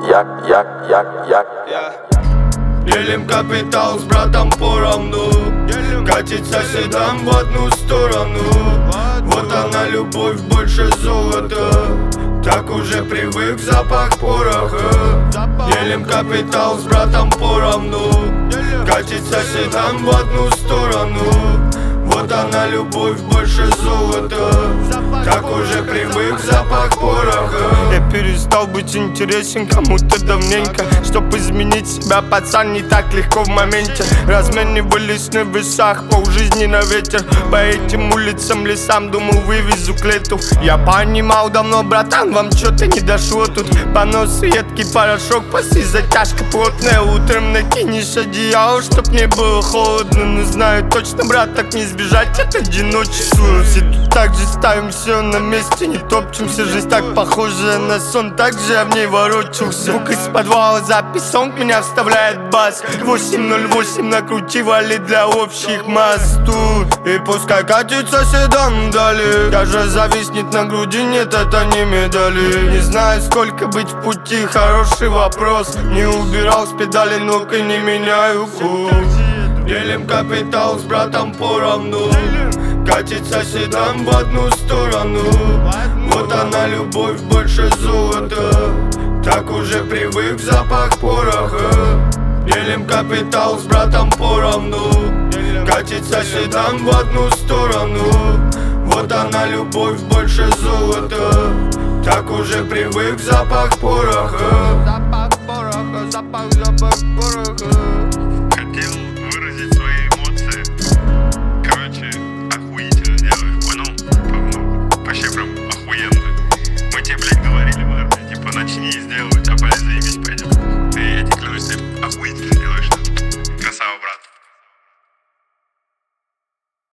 Делим капитал с братом поровну, катить соседам в одну сторону. Вот она любовь, больше золота, так уже привык запах пороха. Делим капитал с братом поровну, катить соседам в одну сторону. Вот она любовь, больше золота, так уже привык запах пороха. Я перестал быть интересен кому-то давненько. Чтоб изменить себя, пацан, не так легко в моменте. Разменивались на весах, полжизни на ветер. По этим улицам, лесам, думал, вывезу к лету. Я понимал давно, братан, вам чё-то не дошло тут. Понос, едкий порошок, после затяжка плотная. Утром накинешь одеяло, чтоб не было холодно. Но знаю точно, брат, так не избежать от одиночества. Все тут так же ставим все на месте, не топчемся. Жизнь так похожая на сон, так же я в ней ворочался. Звук из подвала, запись, сонг меня вставляет бас. 808 накрутивали для общих масс тут. И пускай катит соседам вдали, даже зависнет на груди, нет, это не медали. Не знаю, сколько быть в пути, хороший вопрос. Не убирал с педали ног и не меняю курс. Делим капитал с братом поровну, катить соседам в одну сторону. Вот она любовь, больше золота, так уже привык запах пороха. Делим капитал с братом поровну, катить соседам в одну сторону. Вот она любовь, больше золота, так уже привык запах пороха. Запах пороха, запах пороха. Хотел выразить свои эмоции. Короче, охуительно делаешь, понял? Вообще прям охуенно. Мы тебе, блядь, говорили в армии, типа, начни и сделай, у тебя, блядь, заебись пойдет. И я тебе клянусь, ты охуительно